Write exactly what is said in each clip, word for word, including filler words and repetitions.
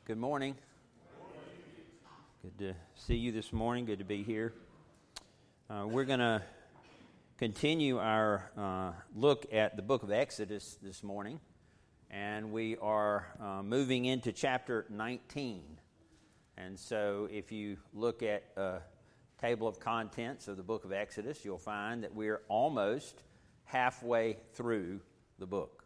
Good morning. Good to see you this morning. Good to be here. Uh, we're going to continue our uh, look at the book of Exodus this morning, and we are uh, moving into chapter nineteen. And so if you look at a table of contents of the book of Exodus, you'll find that we're almost halfway through the book.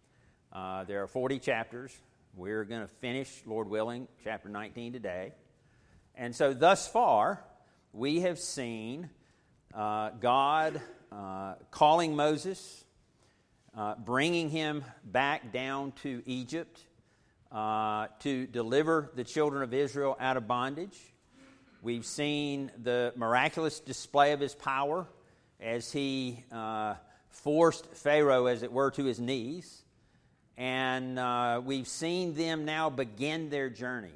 Uh, there are forty chapters. We're going to finish, Lord willing, chapter nineteen today. And so thus far, we have seen uh, God uh, calling Moses, uh, bringing him back down to Egypt uh, to deliver the children of Israel out of bondage. We've seen the miraculous display of his power as he uh, forced Pharaoh, as it were, to his knees. And uh, we've seen them now begin their journey.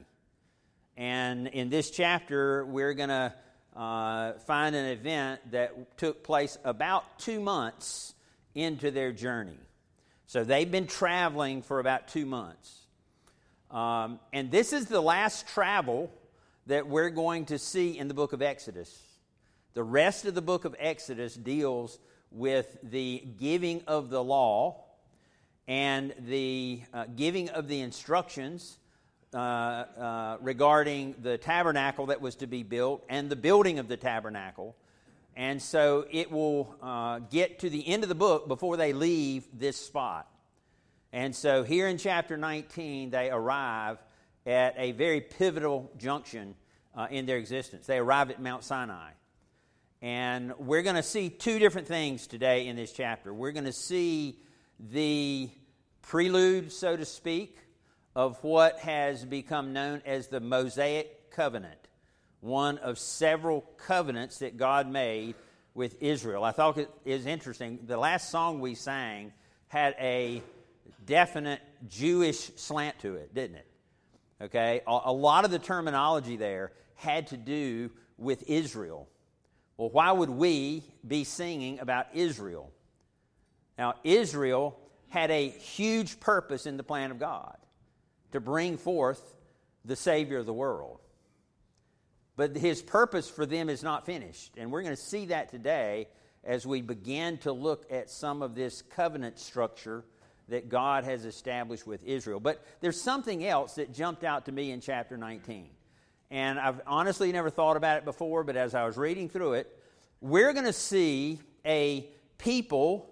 And in this chapter, we're going to uh, find an event that took place about two months into their journey. So they've been traveling for about two months. Um, and this is the last travel that we're going to see in the book of Exodus. The rest of the book of Exodus deals with the giving of the law and the uh, giving of the instructions uh, uh, regarding the tabernacle that was to be built and the building of the tabernacle. And so it will uh, get to the end of the book before they leave this spot. And so here in chapter nineteen, they arrive at a very pivotal junction uh, in their existence. They arrive at Mount Sinai. And we're going to see two different things today in this chapter. We're going to see the prelude, so to speak, of what has become known as the Mosaic Covenant, one of several covenants that God made with Israel. I thought it is interesting. The last song we sang had a definite Jewish slant to it, didn't it? Okay, a lot of the terminology there had to do with Israel. Well, why would we be singing about Israel? Now, Israel had a huge purpose in the plan of God, to bring forth the Savior of the world. But his purpose for them is not finished. And we're going to see that today as we begin to look at some of this covenant structure that God has established with Israel. But there's something else that jumped out to me in chapter nineteen. And I've honestly never thought about it before, but as I was reading through it, we're going to see a people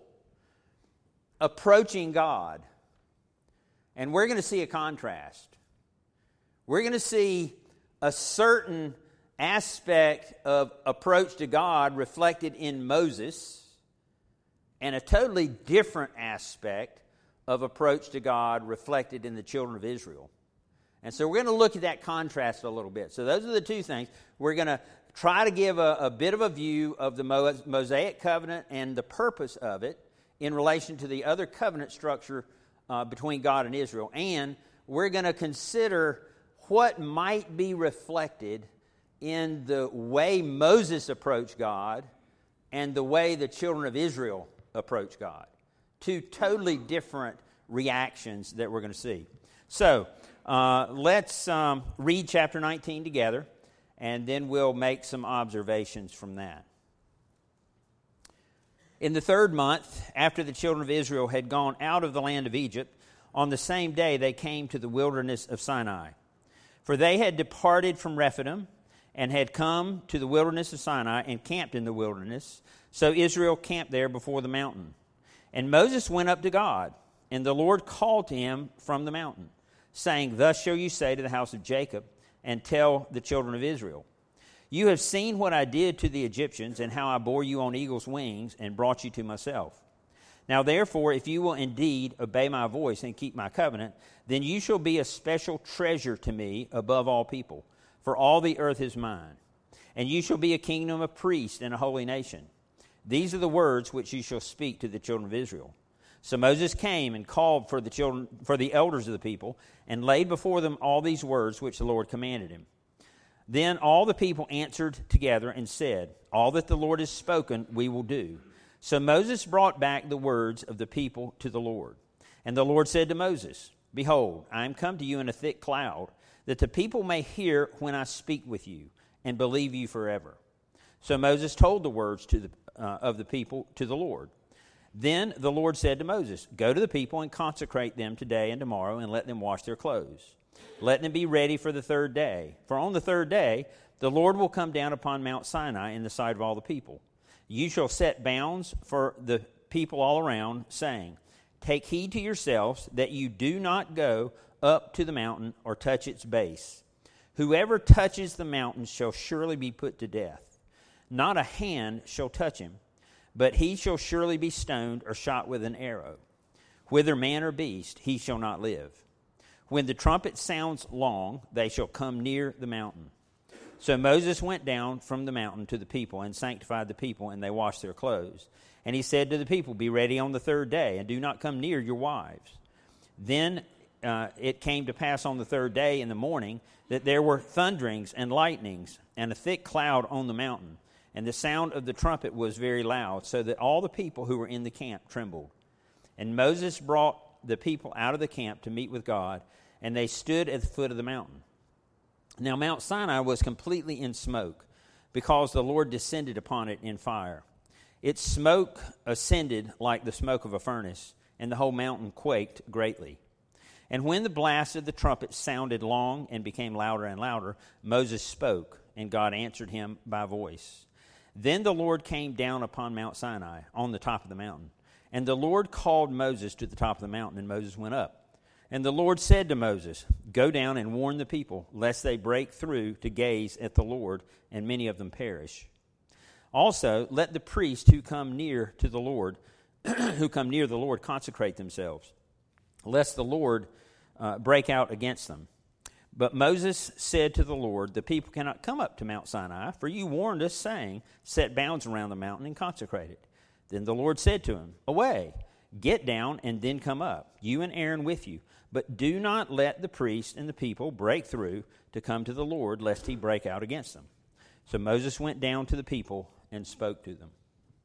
approaching God. And we're going to see a contrast. We're going to see a certain aspect of approach to God reflected in Moses, and a totally different aspect of approach to God reflected in the children of Israel. And so we're going to look at that contrast a little bit. So those are the two things. We're going to try to give a, a bit of a view of the Mosaic covenant and the purpose of it in relation to the other covenant structure uh, between God and Israel. And we're going to consider what might be reflected in the way Moses approached God and the way the children of Israel approached God. Two totally different reactions that we're going to see. So, uh, let's um, read chapter nineteen together, and then we'll make some observations from that. In the third month, after the children of Israel had gone out of the land of Egypt, on the same day they came to the wilderness of Sinai. For they had departed from Rephidim and had come to the wilderness of Sinai and camped in the wilderness. So Israel camped there before the mountain. And Moses went up to God, and the Lord called to him from the mountain, saying, Thus shall you say to the house of Jacob, and tell the children of Israel, You have seen what I did to the Egyptians, and how I bore you on eagle's wings, and brought you to myself. Now therefore, if you will indeed obey my voice and keep my covenant, then you shall be a special treasure to me above all people, for all the earth is mine. And you shall be a kingdom of priests and a holy nation. These are the words which you shall speak to the children of Israel. So Moses came and called for the children, for the elders of the people, and laid before them all these words which the Lord commanded him. Then all the people answered together and said, All that the Lord has spoken, we will do. So Moses brought back the words of the people to the Lord. And the Lord said to Moses, Behold, I am come to you in a thick cloud, that the people may hear when I speak with you and believe you forever." So Moses told the words to the, uh, of the people to the Lord. Then the Lord said to Moses, "Go to the people and consecrate them today and tomorrow, and let them wash their clothes. Let them be ready for the third day. For on the third day the Lord will come down upon Mount Sinai in the sight of all the people. You shall set bounds for the people all around, saying, 'Take heed to yourselves that you do not go up to the mountain or touch its base. Whoever touches the mountain shall surely be put to death. Not a hand shall touch him, but he shall surely be stoned or shot with an arrow. Whether man or beast, he shall not live. When the trumpet sounds long, they shall come near the mountain.' So Moses went down from the mountain to the people and sanctified the people, and they washed their clothes. And he said to the people, 'Be ready on the third day, and do not come near your wives.' Then uh, it came to pass on the third day in the morning that there were thunderings and lightnings and a thick cloud on the mountain. And the sound of the trumpet was very loud, so that all the people who were in the camp trembled. And Moses brought the people out of the camp to meet with God, and they stood at the foot of the mountain. Now Mount Sinai was completely in smoke, because the Lord descended upon it in fire. Its smoke ascended like the smoke of a furnace, and the whole mountain quaked greatly. And when the blast of the trumpet sounded long and became louder and louder, Moses spoke, and God answered him by voice. Then the Lord came down upon Mount Sinai on the top of the mountain. And the Lord called Moses to the top of the mountain, and Moses went up. And the Lord said to Moses, "Go down and warn the people, lest they break through to gaze at the Lord, and many of them perish. Also, let the priests who come near to the Lord, who come near the Lord, consecrate themselves, lest the Lord uh, break out against them." But Moses said to the Lord, "The people cannot come up to Mount Sinai, for you warned us, saying, 'Set bounds around the mountain and consecrate it.' Then the Lord said to him, 'Away, get down and then come up, you and Aaron with you. But do not let the priests and the people break through to come to the Lord, lest he break out against them.' So Moses went down to the people and spoke to them."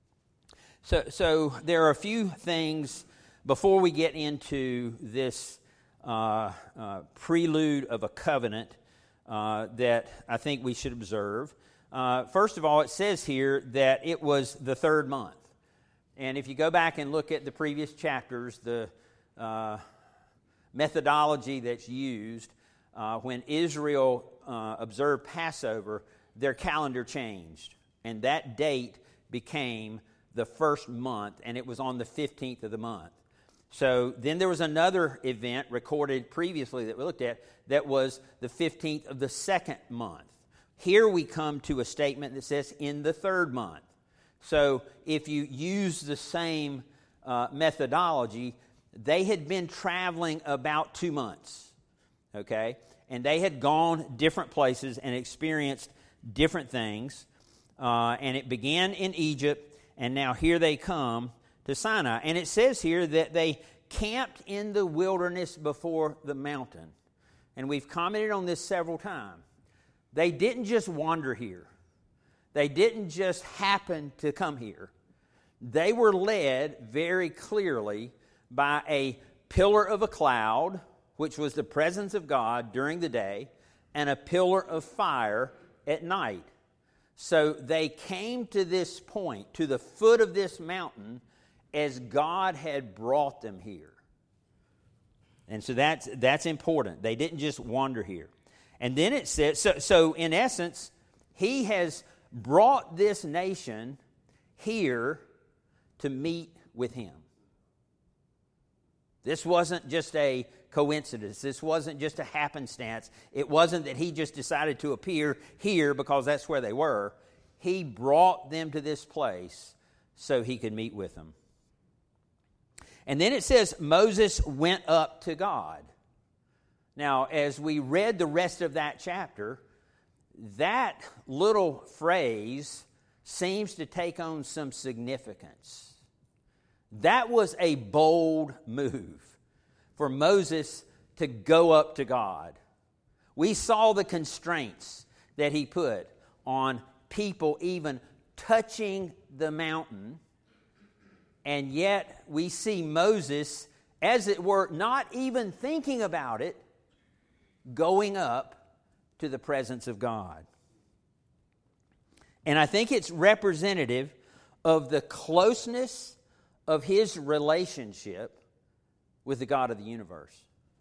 So, so there are a few things before we get into this Uh, uh, prelude of a covenant uh, that I think we should observe. Uh, first of all, it says here that it was the third month. And if you go back and look at the previous chapters, the uh, methodology that's used, uh, when Israel uh, observed Passover, their calendar changed. And that date became the first month, and it was on the fifteenth of the month. So then there was another event recorded previously that we looked at that was the fifteenth of the second month. Here we come to a statement that says in the third month. So if you use the same uh, methodology, they had been traveling about two months, okay? And they had gone different places and experienced different things. Uh, and it began in Egypt, and now here they come to Sinai. And it says here that they camped in the wilderness before the mountain. And we've commented on this several times. They didn't just wander here. They didn't just happen to come here. They were led very clearly by a pillar of a cloud, which was the presence of God during the day, and a pillar of fire at night. So they came to this point, to the foot of this mountain, as God had brought them here. And so that's that's important. They didn't just wander here. And then it says, so, so in essence, he has brought this nation here to meet with him. This wasn't just a coincidence. This wasn't just a happenstance. It wasn't that he just decided to appear here because that's where they were. He brought them to this place so he could meet with them. And then it says Moses went up to God. Now, as we read the rest of that chapter, that little phrase seems to take on some significance. That was a bold move for Moses to go up to God. We saw the constraints that he put on people even touching the mountain. And yet we see Moses, as it were, not even thinking about it, going up to the presence of God. And I think it's representative of the closeness of his relationship with the God of the universe.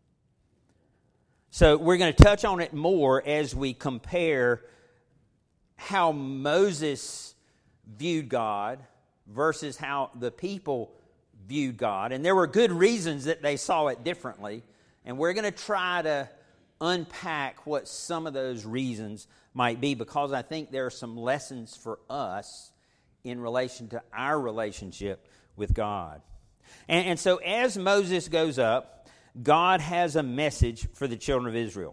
So we're going to touch on it more as we compare how Moses viewed God versus how the people viewed God. And there were good reasons that they saw it differently. And we're going to try to unpack what some of those reasons might be, because I think there are some lessons for us in relation to our relationship with God. And, and so as Moses goes up, God has a message for the children of Israel.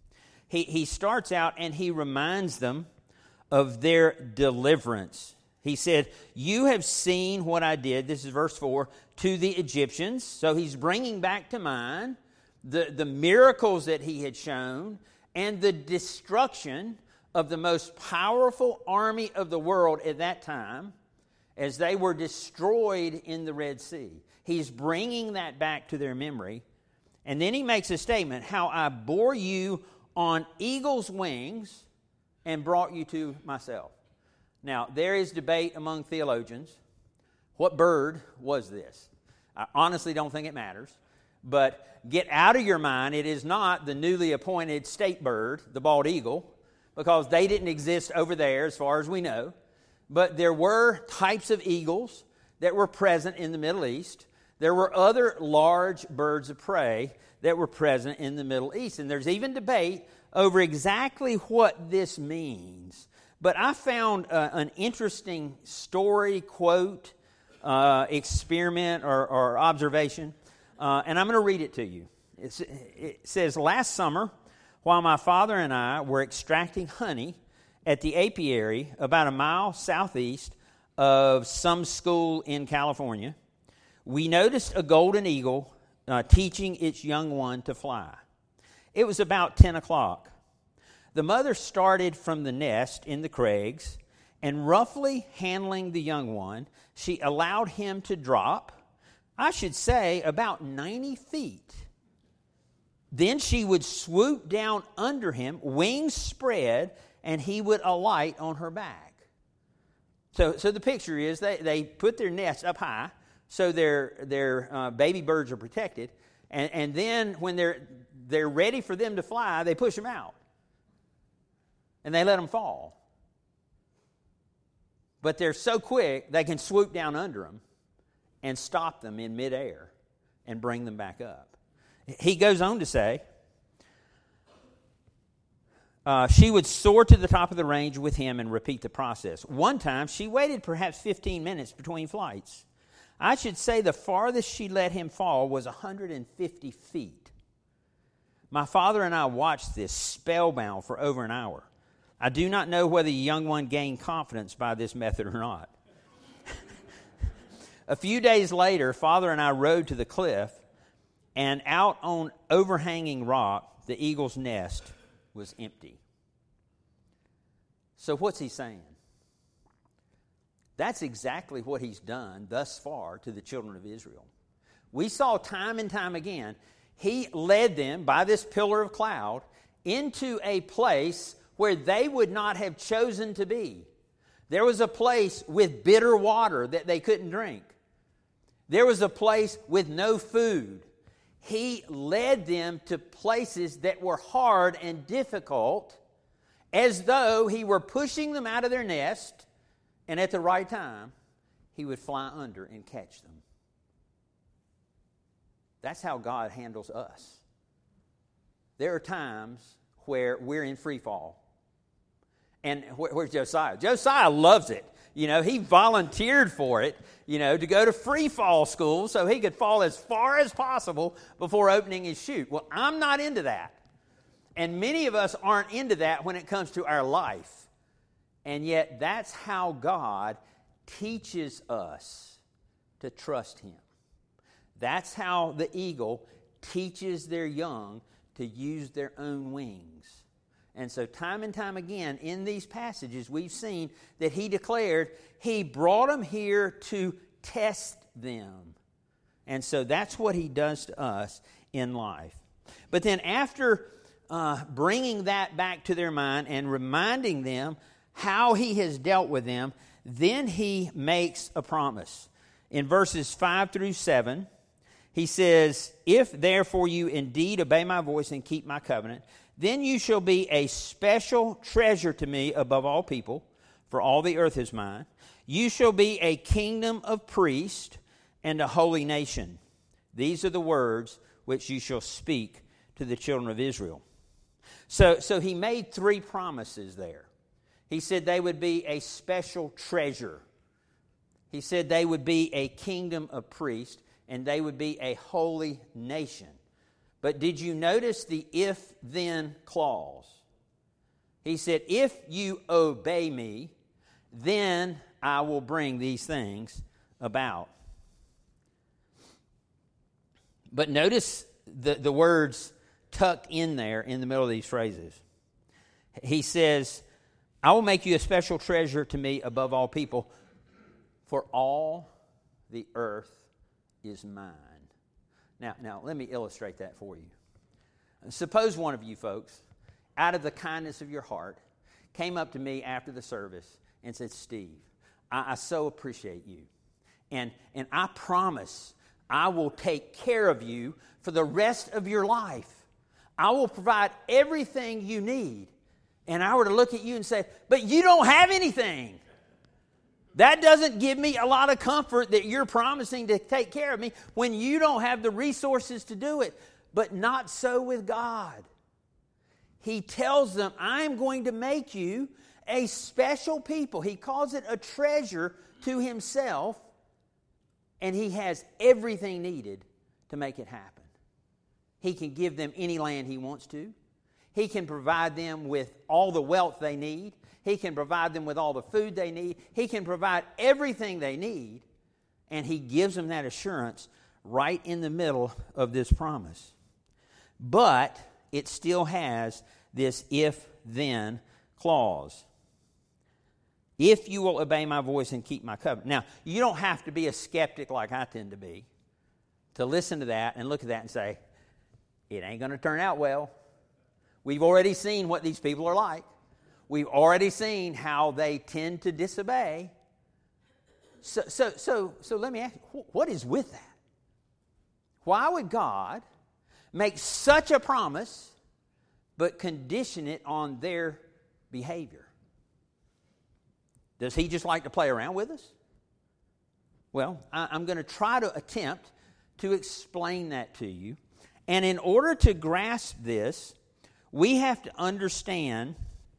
He, he starts out and he reminds them of their deliverance. He said, "You have seen what I did," this is verse four, "to the Egyptians." So he's bringing back to mind the, the miracles that he had shown and the destruction of the most powerful army of the world at that time as they were destroyed in the Red Sea. He's bringing that back to their memory. And then he makes a statement, "How I bore you on eagle's wings and brought you to myself." Now, there is debate among theologians. What bird was this? I honestly don't think it matters. But get out of your mind, it is not the newly appointed state bird, the bald eagle, because they didn't exist over there as far as we know. But there were types of eagles that were present in the Middle East. There were other large birds of prey that were present in the Middle East. And there's even debate over exactly what this means. But I found uh, an interesting story, quote, uh, experiment, or, or observation. Uh, and I'm going to read it to you. It's, it says, "Last summer, while my father and I were extracting honey at the apiary about a mile southeast of some school in California, we noticed a golden eagle uh, teaching its young one to fly. It was about ten o'clock. The mother started from the nest in the crags, and roughly handling the young one, she allowed him to drop, I should say, about ninety feet. Then she would swoop down under him, wings spread, and he would alight on her back." So, so the picture is they, they put their nest up high so their their uh, baby birds are protected, and, and then when they're they're ready for them to fly, they push them out. And they let them fall. But they're so quick, they can swoop down under them and stop them in midair and bring them back up. He goes on to say, uh, she would soar to the top of the range with him and repeat the process. One time, she waited perhaps fifteen minutes between flights. I should say the farthest she let him fall was one hundred fifty feet. My father and I watched this spellbound for over an hour. I do not know whether the young one gained confidence by this method or not. A few days later, Father and I rode to the cliff, and out on overhanging rock, the eagle's nest was empty. So what's he saying? That's exactly what he's done thus far to the children of Israel. We saw time and time again, he led them by this pillar of cloud into a place where they would not have chosen to be. There was a place with bitter water that they couldn't drink. There was a place with no food. He led them to places that were hard and difficult, as though he were pushing them out of their nest, and at the right time, he would fly under and catch them. That's how God handles us. There are times where we're in free fall. And where, where's Josiah? Josiah loves it. You know, he volunteered for it, you know, to go to free fall school so he could fall as far as possible before opening his chute. Well, I'm not into that. And many of us aren't into that when it comes to our life. And yet that's how God teaches us to trust him. That's how the eagle teaches their young to use their own wings. And so time and time again in these passages, we've seen that he declared he brought them here to test them. And so that's what he does to us in life. But then after uh, bringing that back to their mind and reminding them how he has dealt with them, then he makes a promise. In verses five through seven, he says, "If therefore you indeed obey my voice and keep my covenant, then you shall be a special treasure to me above all people, for all the earth is mine. You shall be a kingdom of priests and a holy nation. These are the words which you shall speak to the children of Israel." So, so he made three promises there. He said they would be a special treasure. He said they would be a kingdom of priests, and they would be a holy nation. But did you notice the if-then clause? He said, if you obey me, then I will bring these things about. But notice the, the words tucked in there in the middle of these phrases. He says, I will make you a special treasure to me above all people, for all the earth is mine. Now, now, let me illustrate that for you. Suppose one of you folks, out of the kindness of your heart, came up to me after the service and said, Steve, I, I so appreciate you. And, and I promise I will take care of you for the rest of your life. I will provide everything you need. And I were to look at you and say, but you don't have anything. That doesn't give me a lot of comfort that you're promising to take care of me when you don't have the resources to do it. But not so with God. He tells them, I'm going to make you a special people. He calls it a treasure to himself. And he has everything needed to make it happen. He can give them any land he wants to. He can provide them with all the wealth they need. He can provide them with all the food they need. He can provide everything they need. And he gives them that assurance right in the middle of this promise. But it still has this if-then clause. If you will obey my voice and keep my covenant. Now, you don't have to be a skeptic like I tend to be to listen to that and look at that and say, it ain't going to turn out well. We've already seen what these people are like. We've already seen how they tend to disobey. So, so, so, so let me ask you, what is with that? Why would God make such a promise but condition it on their behavior? Does he just like to play around with us? Well, I, I'm going to try to attempt to explain that to you. And in order to grasp this, we have to understand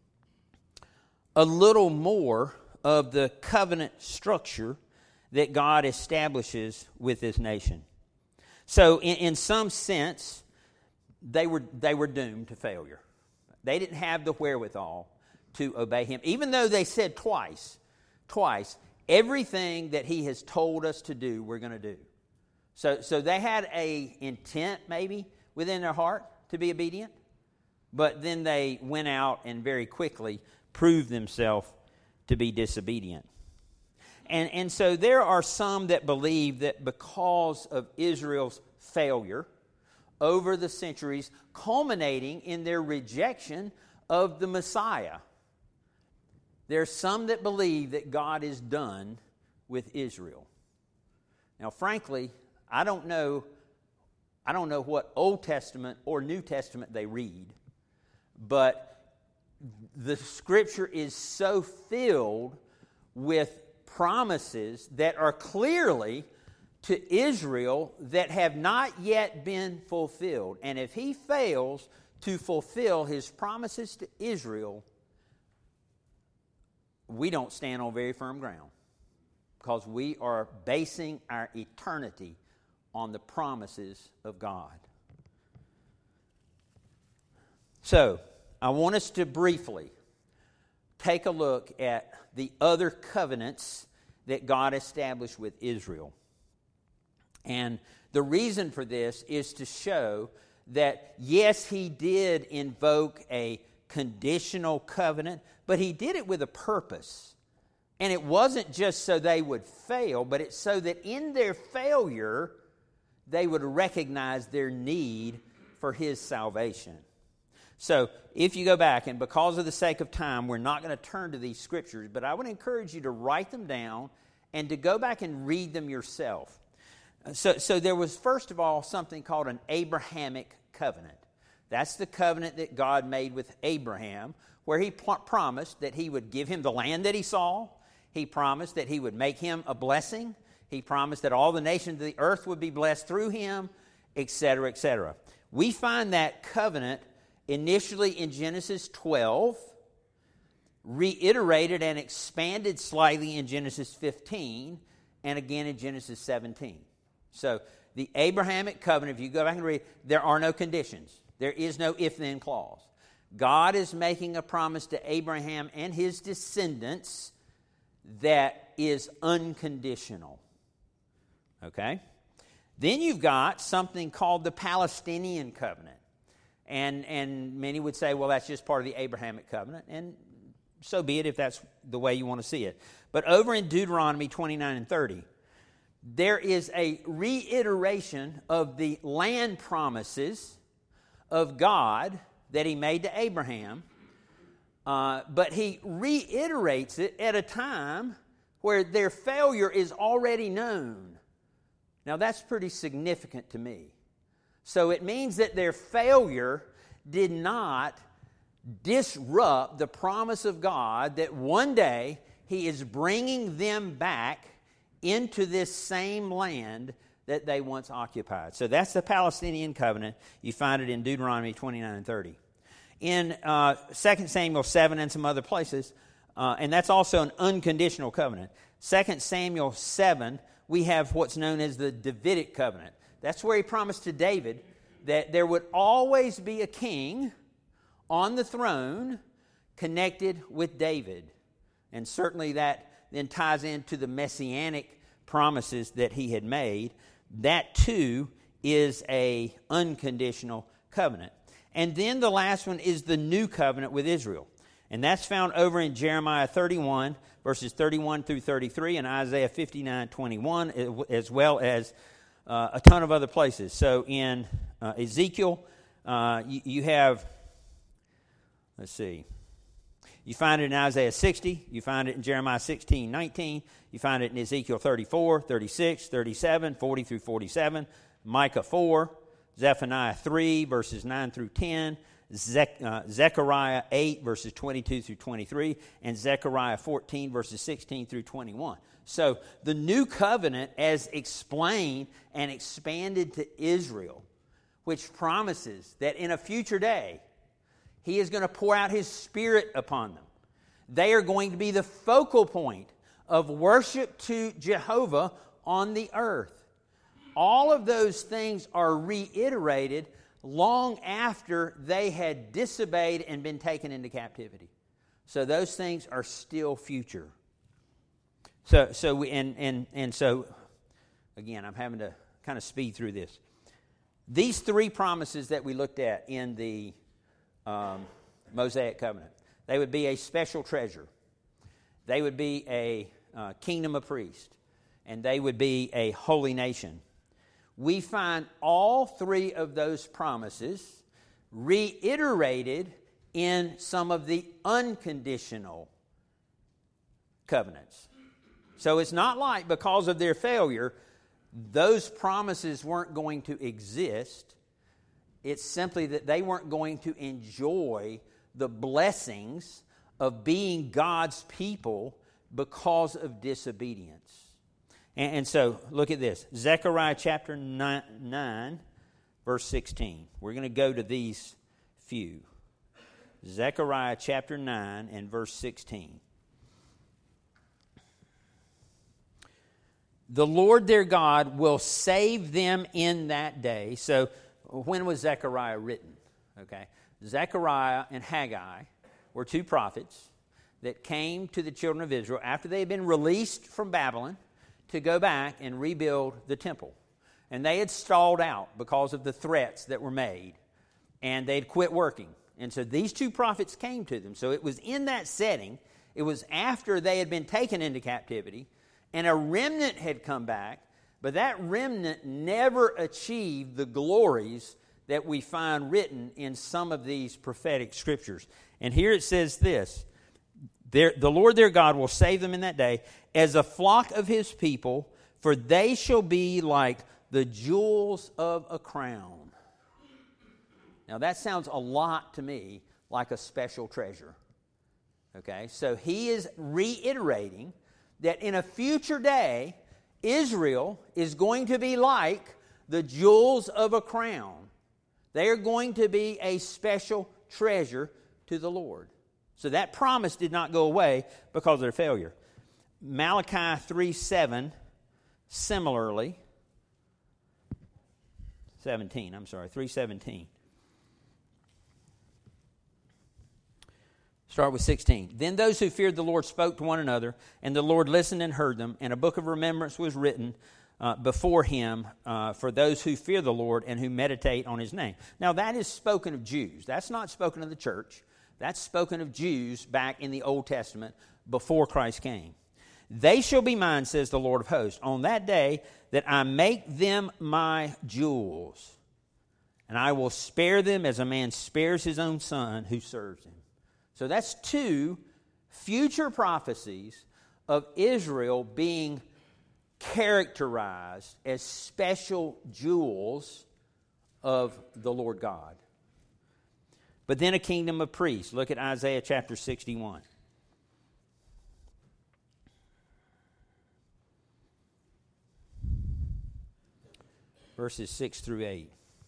a little more of the covenant structure that God establishes with this nation. So in, in some sense, they were, they were doomed to failure. They didn't have the wherewithal to obey him. Even though they said twice, twice, everything that he has told us to do, we're going to do. So, so they had a intent maybe within their heart to be obedient, but then they went out and very quickly proved themselves to be disobedient. And, and so there are some that believe that because of Israel's failure over the centuries, culminating in their rejection of the Messiah, there are some that believe that God is done with Israel. Now, frankly, I don't know, I don't know what Old Testament or New Testament they read, but the Scripture is so filled with promises that are clearly to Israel that have not yet been fulfilled. And if he fails to fulfill his promises to Israel, we don't stand on very firm ground, because we are basing our eternity on the promises of God. So, I want us to briefly take a look at the other covenants that God established with Israel. And the reason for this is to show that, yes, he did invoke a conditional covenant, but he did it with a purpose. And it wasn't just so they would fail, but it's so that in their failure, they would recognize their need for his salvation. So if you go back, and because of the sake of time, we're not going to turn to these scriptures, but I would encourage you to write them down and to go back and read them yourself. So, so there was, first of all, something called an Abrahamic covenant. That's the covenant that God made with Abraham, where he pl- promised that he would give him the land that he saw. He promised that he would make him a blessing. He promised that all the nations of the earth would be blessed through him, et cetera, et cetera. We find that covenant initially in Genesis twelve, reiterated and expanded slightly in Genesis fifteen, and again in Genesis seventeen. So the Abrahamic covenant, if you go back and read, there are no conditions. There is no if-then clause. God is making a promise to Abraham and his descendants that is unconditional. Okay? Then you've got something called the Palestinian covenant. And, and many would say, well, that's just part of the Abrahamic covenant. And so be it if that's the way you want to see it. But over in Deuteronomy twenty-nine and thirty, there is a reiteration of the land promises of God that he made to Abraham. Uh, but he reiterates it at a time where their failure is already known. Now, that's pretty significant to me. So it means that their failure did not disrupt the promise of God that one day he is bringing them back into this same land that they once occupied. So that's the Palestinian covenant. You find it in Deuteronomy twenty-nine and thirty. In uh, Second Samuel seven and some other places, uh, and that's also an unconditional covenant. Second Samuel seven, we have what's known as the Davidic covenant. That's where he promised to David that there would always be a king on the throne connected with David. And certainly that then ties into the messianic promises that he had made. That too is a unconditional covenant. And then the last one is the new covenant with Israel. And that's found over in Jeremiah thirty-one, verses thirty-one through thirty-three, and Isaiah fifty-nine twenty-one, as well as uh, a ton of other places. So in uh, Ezekiel, uh, you, you have, let's see, you find it in Isaiah sixty, you find it in Jeremiah sixteen nineteen, you find it in Ezekiel thirty-four, thirty-six, thirty-seven, forty through forty-seven, Micah four, Zephaniah three, verses nine through ten, Ze- uh, Zechariah eight, verses twenty-two through twenty-three, and Zechariah fourteen, verses sixteen through twenty-one. So the new covenant, as explained and expanded to Israel, which promises that in a future day, he is going to pour out his Spirit upon them. They are going to be the focal point of worship to Jehovah on the earth. All of those things are reiterated long after they had disobeyed and been taken into captivity. So those things are still future. So, so we, and, and, and so, again, I'm having to kind of speed through this. These three promises that we looked at in the um, Mosaic covenant, they would be a special treasure. They would be a uh, kingdom of priests. And they would be a holy nation. We find all three of those promises reiterated in some of the unconditional covenants. So it's not like because of their failure, those promises weren't going to exist. It's simply that they weren't going to enjoy the blessings of being God's people because of disobedience. And, and so, look at this. Zechariah chapter nine, nine, verse sixteen. We're going to go to these few. Zechariah chapter nine and verse sixteen. The Lord their God will save them in that day. So, when was Zechariah written? Okay. Zechariah and Haggai were two prophets that came to the children of Israel after they had been released from Babylon to go back and rebuild the temple. And they had stalled out because of the threats that were made. And they'd quit working. And so these two prophets came to them. So it was in that setting. It was after they had been taken into captivity. And a remnant had come back. But that remnant never achieved the glories that we find written in some of these prophetic scriptures. And here it says this, "The Lord their God will save them in that day as a flock of his people, for they shall be like the jewels of a crown." Now that sounds a lot to me like a special treasure. Okay, so he is reiterating that in a future day, Israel is going to be like the jewels of a crown. They are going to be a special treasure to the Lord. So that promise did not go away because of their failure. Malachi three seven, similarly, seventeen, I'm sorry, three seventeen. Start with sixteen. "Then those who feared the Lord spoke to one another, and the Lord listened and heard them, and a book of remembrance was written uh, before him uh, for those who fear the Lord and who meditate on his name." Now that is spoken of Jews. That's not spoken of the church. That's spoken of Jews back in the Old Testament before Christ came. "They shall be mine, says the Lord of hosts, on that day that I make them my jewels, and I will spare them as a man spares his own son who serves him." So that's two future prophecies of Israel being characterized as special jewels of the Lord God. But then a kingdom of priests. Look at Isaiah chapter sixty-one. Verses six through eight.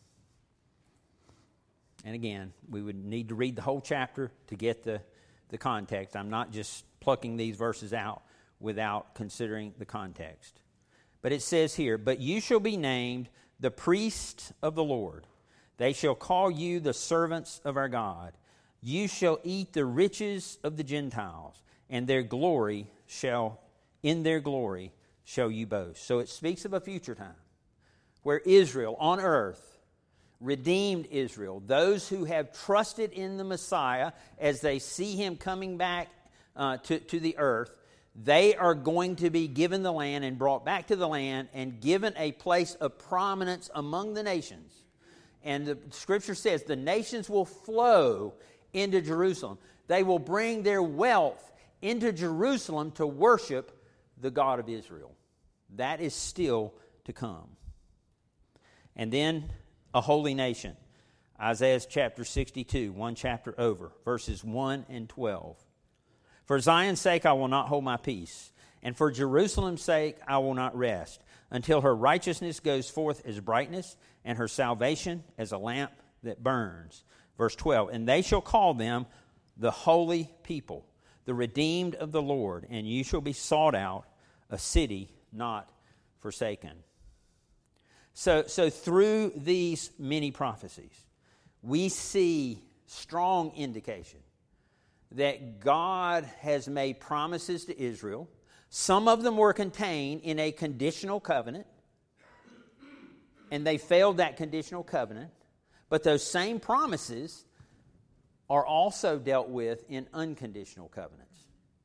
And again, we would need to read the whole chapter to get the, the context. I'm not just plucking these verses out without considering the context. But it says here, "But you shall be named the priests of the Lord. They shall call you the servants of our God. You shall eat the riches of the Gentiles, and their glory shall, in their glory shall you boast." So it speaks of a future time where Israel on earth, redeemed Israel, those who have trusted in the Messiah as they see him coming back uh, to, to the earth, they are going to be given the land and brought back to the land and given a place of prominence among the nations. And the scripture says the nations will flow into Jerusalem. They will bring their wealth into Jerusalem to worship the God of Israel. That is still to come. And then a holy nation. Isaiah chapter sixty-two, one chapter over, verses one and twelve. "For Zion's sake I will not hold my peace, and for Jerusalem's sake I will not rest, until her righteousness goes forth as brightness, and her salvation as a lamp that burns." Verse twelve, "And they shall call them the holy people, the redeemed of the Lord, and you shall be sought out, a city not forsaken." So, so through these many prophecies, we see strong indication that God has made promises to Israel. Some of them were contained in a conditional covenant, and they failed that conditional covenant. But those same promises are also dealt with in unconditional covenants.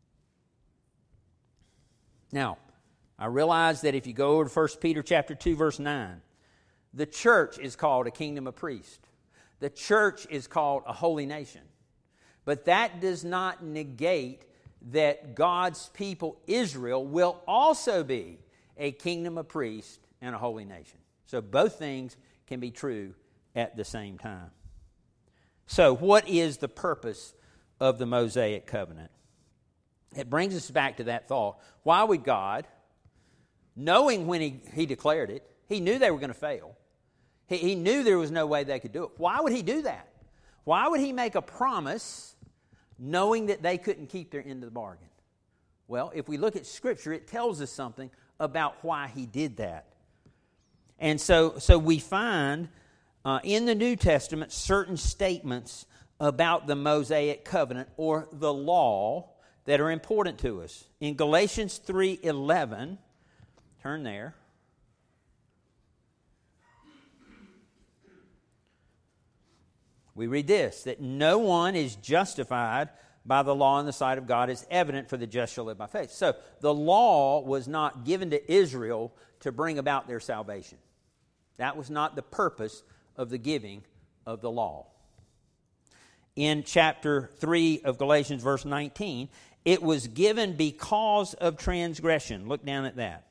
Now, I realize that if you go over to First Peter chapter two, verse nine, the church is called a kingdom of priests. The church is called a holy nation. But that does not negate that God's people, Israel, will also be a kingdom of priests and a holy nation. So both things can be true at the same time. So what is the purpose of the Mosaic covenant? It brings us back to that thought. Why would God, knowing when he, he declared it, he knew they were going to fail. He, he knew there was no way they could do it. Why would he do that? Why would he make a promise knowing that they couldn't keep their end of the bargain? Well, if we look at Scripture, it tells us something about why he did that. And so, so we find uh, in the New Testament certain statements about the Mosaic covenant or the law that are important to us. In Galatians three eleven, turn there. We read this, that no one is justified by the law in the sight of God is evident, for the just shall live by faith. So the law was not given to Israel to bring about their salvation. That was not the purpose of the giving of the law. In chapter three of Galatians, verse nineteen, it was given because of transgression. Look down at that.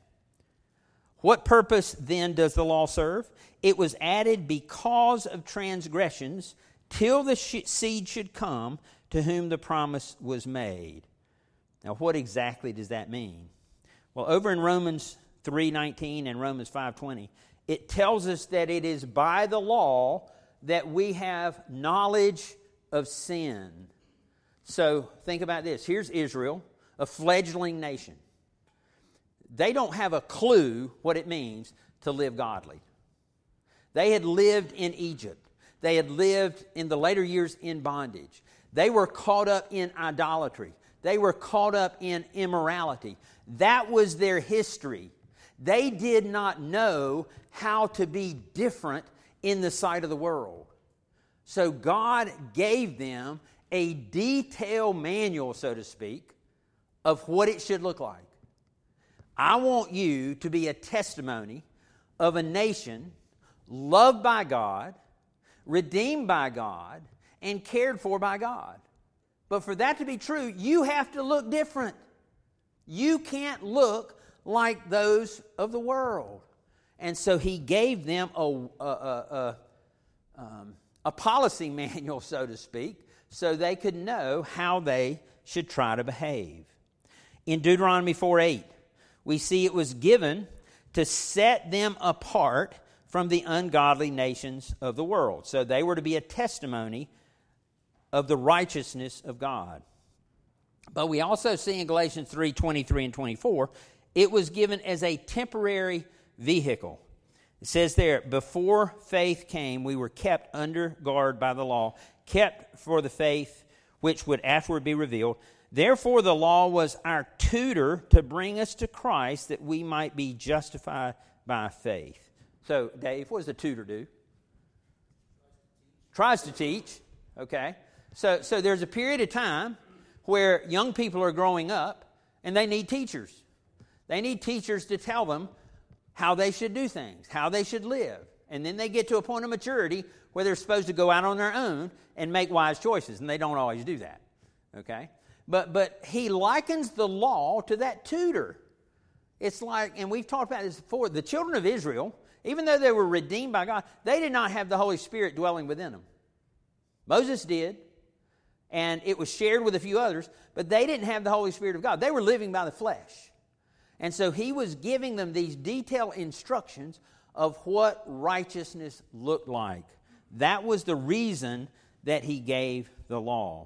What purpose then does the law serve? It was added because of transgressions, till the sh- seed should come to whom the promise was made. Now, what exactly does that mean? Well, over in Romans three nineteen and Romans five twenty, it tells us that it is by the law that we have knowledge of sin. So think about this. Here's Israel, a fledgling nation. They don't have a clue what it means to live godly. They had lived in Egypt. They had lived in the later years in bondage. They were caught up in idolatry. They were caught up in immorality. That was their history. They did not know how to be different in the sight of the world. So God gave them a detailed manual, so to speak, of what it should look like. I want you to be a testimony of a nation loved by God, redeemed by God, and cared for by God. But for that to be true, you have to look different. You can't look like those of the world. And so he gave them a, a, a, a, um, a policy manual, so to speak, so they could know how they should try to behave. In Deuteronomy four eight, we see it was given to set them apart from the ungodly nations of the world. So they were to be a testimony of the righteousness of God. But we also see in Galatians three twenty-three and twenty-four, it was given as a temporary vehicle. It says there, before faith came, we were kept under guard by the law, kept for the faith which would afterward be revealed. Therefore the law was our tutor to bring us to Christ, that we might be justified by faith. So, Dave, what does a tutor do? Tries to teach. Okay. So, so there's a period of time where young people are growing up and they need teachers. They need teachers to tell them how they should do things, how they should live. And then they get to a point of maturity where they're supposed to go out on their own and make wise choices, and they don't always do that. Okay? But but he likens the law to that tutor. It's like, and we've talked about this before, the children of Israel, even though they were redeemed by God, they did not have the Holy Spirit dwelling within them. Moses did, and it was shared with a few others, but they didn't have the Holy Spirit of God. They were living by the flesh. And so he was giving them these detailed instructions of what righteousness looked like. That was the reason that he gave the law.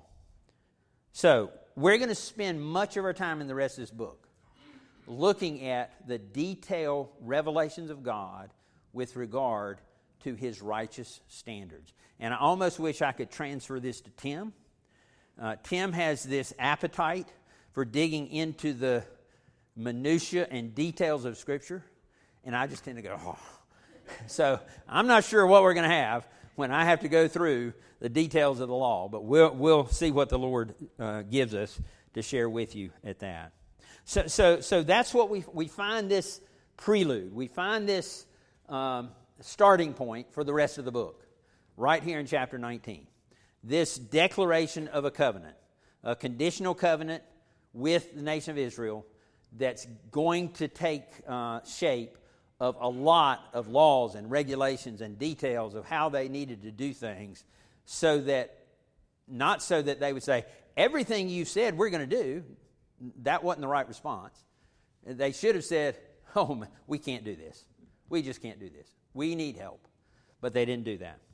So we're going to spend much of our time in the rest of this book looking at the detailed revelations of God with regard to his righteous standards. And I almost wish I could transfer this to Tim. Uh, Tim has this appetite for digging into the minutia and details of Scripture, and I just tend to go, oh. So I'm not sure what we're going to have when I have to go through the details of the law, but we'll we'll see what the Lord uh, gives us to share with you at that. So so so that's what we we find this prelude. We find this um, starting point for the rest of the book, right here in chapter nineteen. This declaration of a covenant, a conditional covenant with the nation of Israel that's going to take uh, shape of a lot of laws and regulations and details of how they needed to do things, so that, not so that they would say, everything you said we're going to do. That wasn't the right response. They should have said, oh, man, we can't do this. We just can't do this. We need help. But they didn't do that.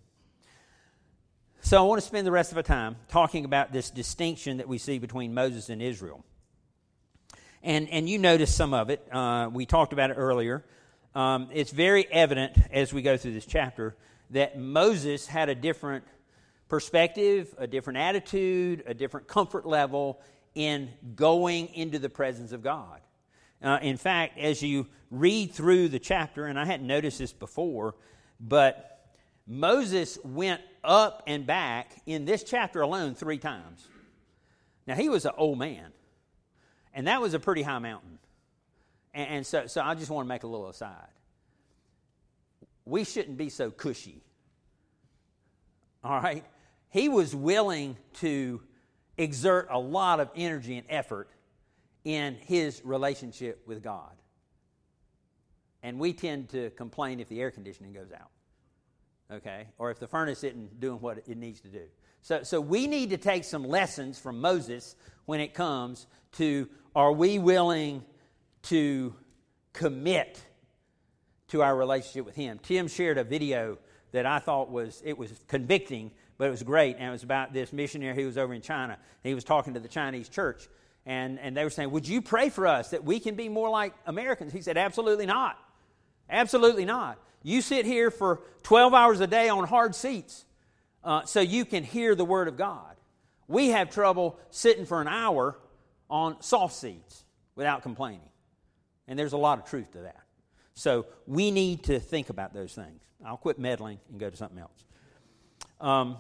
So I want to spend the rest of our time talking about this distinction that we see between Moses and Israel. And and you notice some of it. Uh, we talked about it earlier. Um, it's very evident as we go through this chapter that Moses had a different perspective, a different attitude, a different comfort level in going into the presence of God. Uh, in fact, as you read through the chapter, and I hadn't noticed this before, but Moses went up and back in this chapter alone three times. Now, he was an old man, and that was a pretty high mountain. And, and so, so I just want to make a little aside. We shouldn't be so cushy all right, he was willing to exert a lot of energy and effort in his relationship with God. And we tend to complain if the air conditioning goes out, okay, or if the furnace isn't doing what it needs to do. So, so we need to take some lessons from Moses when it comes to, are we willing to commit to our relationship with him? Tim shared a video that I thought was, it was convicting, but it was great, and it was about this missionary who was over in China. He was talking to the Chinese church, and, and they were saying, would you pray for us that we can be more like Americans? He said, absolutely not. Absolutely not. You sit here for twelve hours a day on hard seats uh, so you can hear the Word of God. We have trouble sitting for an hour on soft seats without complaining. And there's a lot of truth to that. So we need to think about those things. I'll quit meddling and go to something else. Um,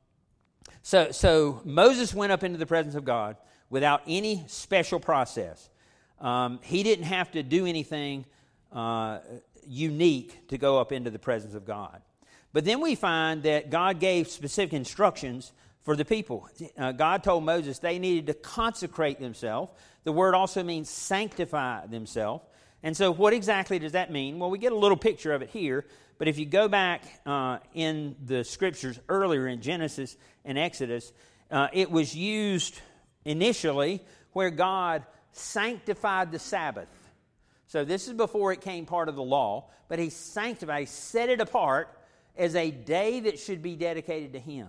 so, so Moses went up into the presence of God without any special process. Um, he didn't have to do anything uh, unique to go up into the presence of God. But then we find that God gave specific instructions for the people. Uh, God told Moses they needed to consecrate themselves. The word also means sanctify themselves. And so what exactly does that mean? Well, we get a little picture of it here. But if you go back uh, in the Scriptures earlier in Genesis and Exodus, uh, it was used initially where God sanctified the Sabbath. So this is before it came part of the law, but he sanctified, he set it apart as a day that should be dedicated to him.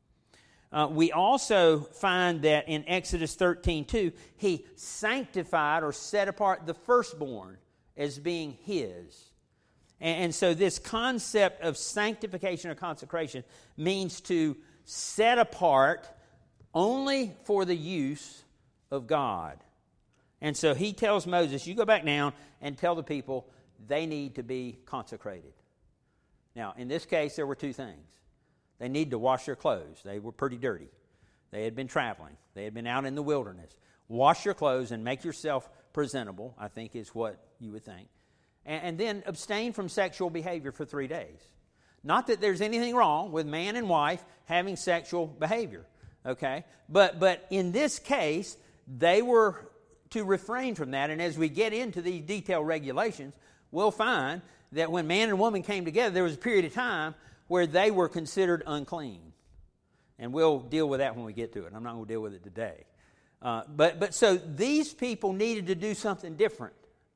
Uh, we also find that in Exodus thirteen two, he sanctified or set apart the firstborn as being his. And, and so this concept of sanctification or consecration means to set apart only for the use of God. And so he tells Moses, you go back down and tell the people they need to be consecrated. Now, in this case, there were two things. They needed to wash their clothes. They were pretty dirty. They had been traveling. They had been out in the wilderness. Wash your clothes and make yourself presentable, I think is what you would think. And, and then abstain from sexual behavior for three days. Not that there's anything wrong with man and wife having sexual behavior, okay? But, but in this case, they were to refrain from that. And as we get into these detailed regulations, we'll find that when man and woman came together, there was a period of time where they were considered unclean. And we'll deal with that when we get to it. I'm not going to deal with it today. Uh, but, but so these people needed to do something different.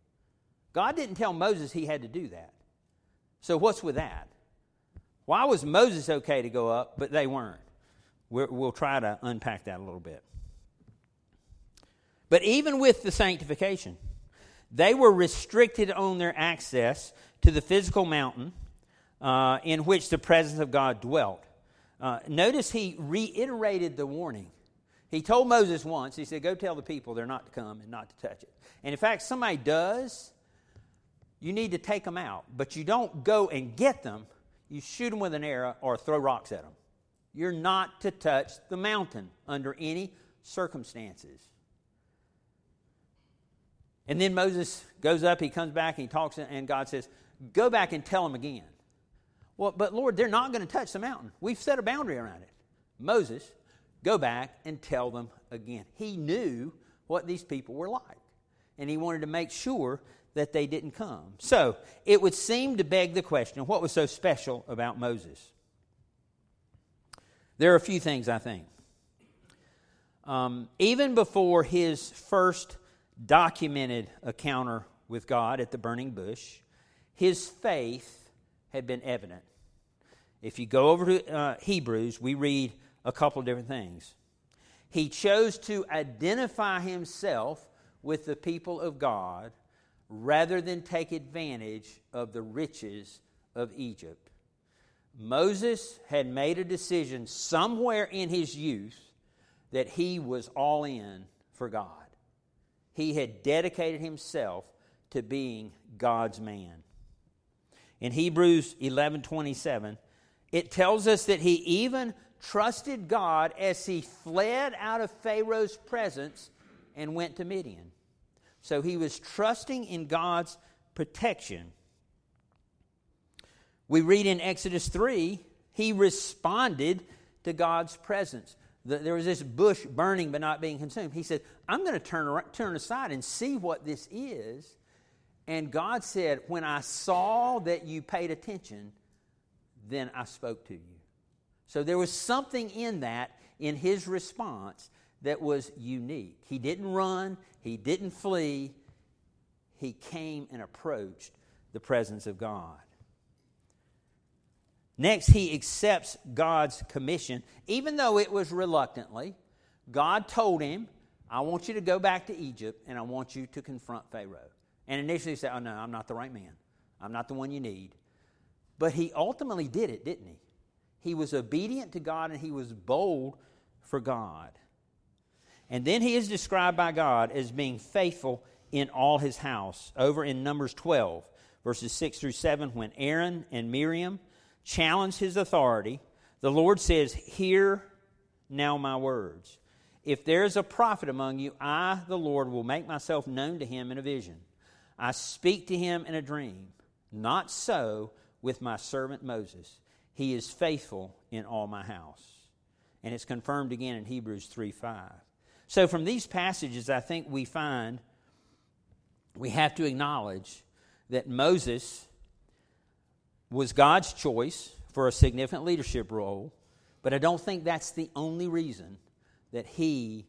God didn't tell Moses he had to do that. So what's with that? Why was Moses okay to go up, but they weren't? We're, we'll try to unpack that a little bit. But even with the sanctification, they were restricted on their access to the physical mountain uh, in which the presence of God dwelt. Uh, notice he reiterated the warning. He told Moses once, he said, go tell the people they're not to come and not to touch it. And in fact, somebody does, you need to take them out. But you don't go and get them. You shoot them with an arrow or throw rocks at them. You're not to touch the mountain under any circumstances. And then Moses goes up, he comes back, he talks, and God says, go back and tell them again. Well, but Lord, they're not going to touch the mountain. We've set a boundary around it. Moses, go back and tell them again. He knew what these people were like, and he wanted to make sure that they didn't come. So it would seem to beg the question, what was so special about Moses? There are a few things, I think. Um, even before his first documented encounter with God at the burning bush, his faith had been evident. If you go over to uh, Hebrews, we read a couple of different things. He chose to identify himself with the people of God rather than take advantage of the riches of Egypt. Moses had made a decision somewhere in his youth that he was all in for God. He had dedicated himself to being God's man. In Hebrews eleven twenty-seven, it tells us that he even trusted God as he fled out of Pharaoh's presence and went to Midian. So he was trusting in God's protection. We read in Exodus three, He responded to God's presence. The, there was this bush burning but not being consumed. He said, I'm going to turn around, turn aside and see what this is. And God said, when I saw that you paid attention, then I spoke to you. So there was something in that, in his response, that was unique. He didn't run. He didn't flee. He came and approached the presence of God. Next, he accepts God's commission, even though it was reluctantly. God told him, I want you to go back to Egypt, and I want you to confront Pharaoh. And initially he said, oh, no, I'm not the right man. I'm not the one you need. But he ultimately did it, didn't he? He was obedient to God, and he was bold for God. And then he is described by God as being faithful in all his house. Over in Numbers twelve, verses six through seven, when Aaron and Miriam challenged his authority, the Lord says, hear now my words. If there is a prophet among you, I, the Lord, will make myself known to him in a vision. I speak to him in a dream. Not so with my servant Moses. He is faithful in all my house. And it's confirmed again in Hebrews three five. So from these passages, I think we find we have to acknowledge that Moses was God's choice for a significant leadership role, but I don't think that's the only reason that he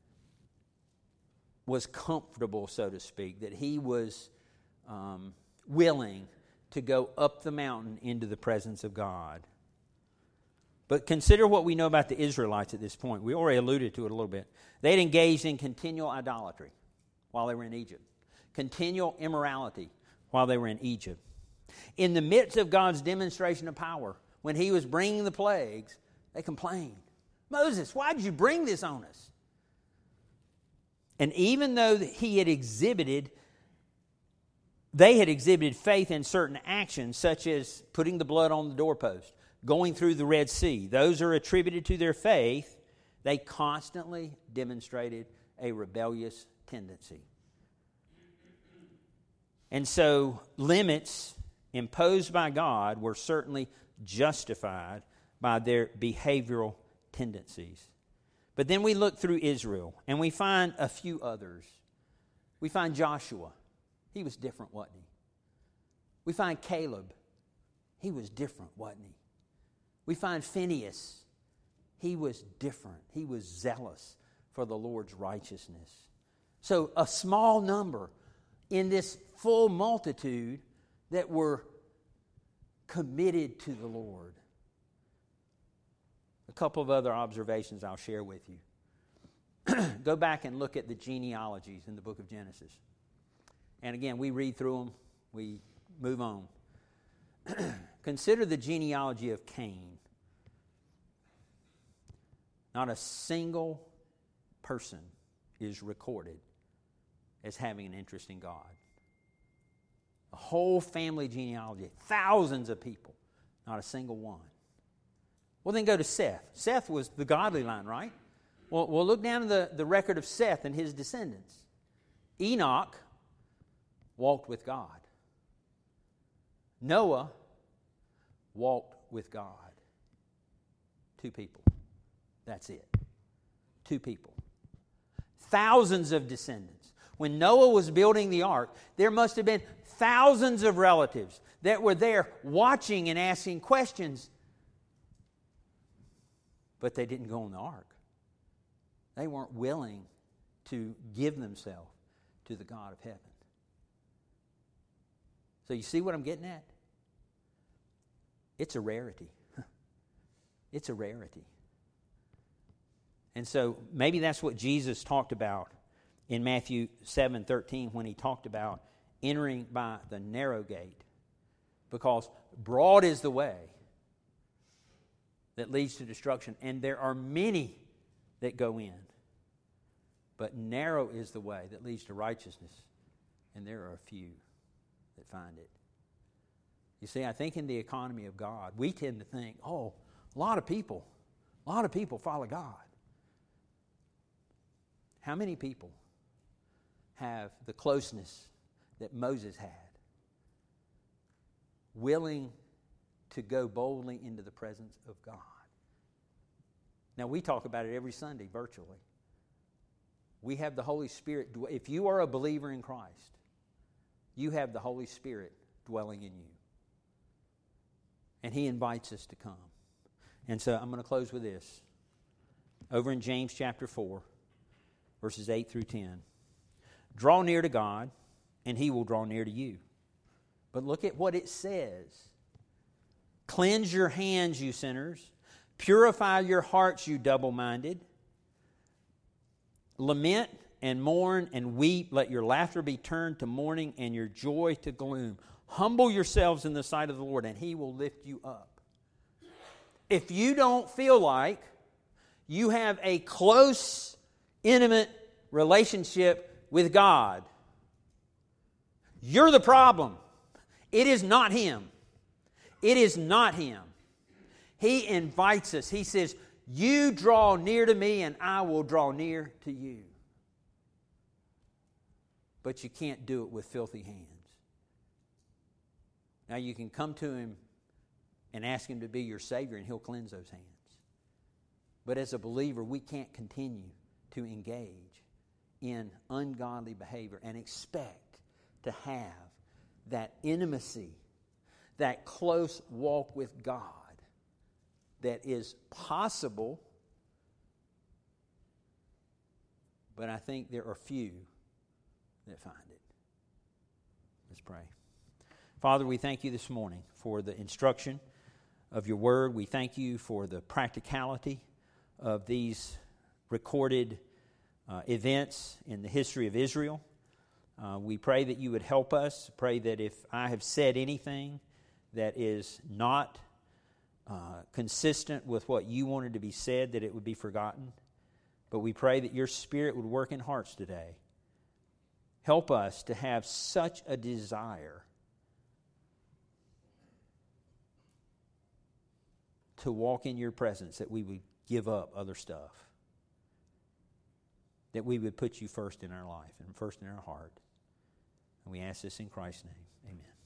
was comfortable, so to speak, that he was um, willing to go up the mountain into the presence of God. But consider what we know about the Israelites at this point. We already alluded to it a little bit. They had engaged in continual idolatry while they were in Egypt, continual immorality while they were in Egypt. In the midst of God's demonstration of power, when he was bringing the plagues, they complained. Moses, why did you bring this on us? And even though he had exhibited, they had exhibited faith in certain actions, such as putting the blood on the doorpost, going through the Red Sea, those are attributed to their faith, they constantly demonstrated a rebellious tendency. And so limits imposed by God were certainly justified by their behavioral tendencies. But then we look through Israel, and we find a few others. We find Joshua. He was different, wasn't he? We find Caleb. He was different, wasn't he? We find Phinehas. He was different. He was zealous for the Lord's righteousness. So a small number in this full multitude that were committed to the Lord. A couple of other observations I'll share with you. Go back and look at the genealogies in the book of Genesis. And again, we read through them, we move on. Consider the genealogy of Cain. Not a single person is recorded as having an interest in God. A whole family genealogy, thousands of people, not a single one. Well, then go to Seth. Seth was the godly line, right? Well, we'll look down at the, the record of Seth and his descendants. Enoch walked with God. Noah walked with God. Two people. That's it. Two people. Thousands of descendants. When Noah was building the ark, there must have been thousands of relatives that were there watching and asking questions. But they didn't go on the ark. They weren't willing to give themselves to the God of heaven. So you see what I'm getting at? It's a rarity. It's a rarity. And so maybe that's what Jesus talked about in Matthew seven thirteen when he talked about entering by the narrow gate. Because broad is the way that leads to destruction, and there are many that go in. But narrow is the way that leads to righteousness, and there are a few that find it. You see, I think in the economy of God, we tend to think, oh, a lot of people, a lot of people follow God. How many people have the closeness that Moses had, willing to go boldly into the presence of God. Now, we talk about it every Sunday virtually. We have the Holy Spirit. If you are a believer in Christ, you have the Holy Spirit dwelling in you. And He invites us to come. And so I'm going to close with this. Over in James chapter four, verses eight through ten. Draw near to God, and He will draw near to you. But look at what it says. Cleanse your hands, you sinners. Purify your hearts, you double-minded. Lament and mourn and weep. Let your laughter be turned to mourning and your joy to gloom. Humble yourselves in the sight of the Lord, and He will lift you up. If you don't feel like you have a close, intimate relationship with God, you're the problem. It is not Him. It is not Him. He invites us. He says, you draw near to me and I will draw near to you. But you can't do it with filthy hands. Now you can come to Him and ask Him to be your Savior and He'll cleanse those hands. But as a believer, we can't continue to engage in ungodly behavior and expect to have that intimacy, that close walk with God that is possible, but I think there are few that find it. Let's pray. Father, we thank You this morning for the instruction of Your Word. We thank You for the practicality of these recorded uh, events in the history of Israel. Uh, we pray that You would help us. Pray that if I have said anything that is not uh, consistent with what You wanted to be said, that it would be forgotten. But we pray that Your Spirit would work in hearts today. Help us to have such a desire to walk in Your presence that we would give up other stuff. That we would put You first in our life and first in our heart. And we ask this in Christ's name. Amen.